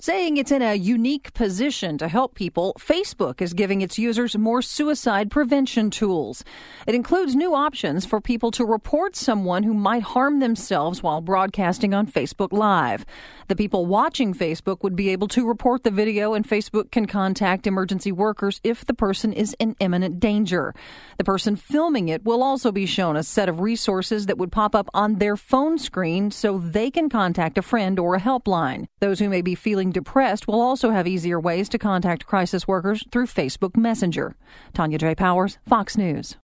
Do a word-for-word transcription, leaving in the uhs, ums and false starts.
Saying it's in a unique position to help people, Facebook is giving its users more suicide prevention tools. It includes new options for people to report someone who might harm themselves while broadcasting on Facebook Live. The people watching Facebook would be able to report the video, and Facebook can contact emergency workers if the person is in imminent danger. The person filming it will also be shown a set of resources that would pop up on their phone screen so they can contact a friend or a helpline. Those who may be feeling depressed will also have easier ways to contact crisis workers through Facebook Messenger. Tanya J. Powers, Fox News.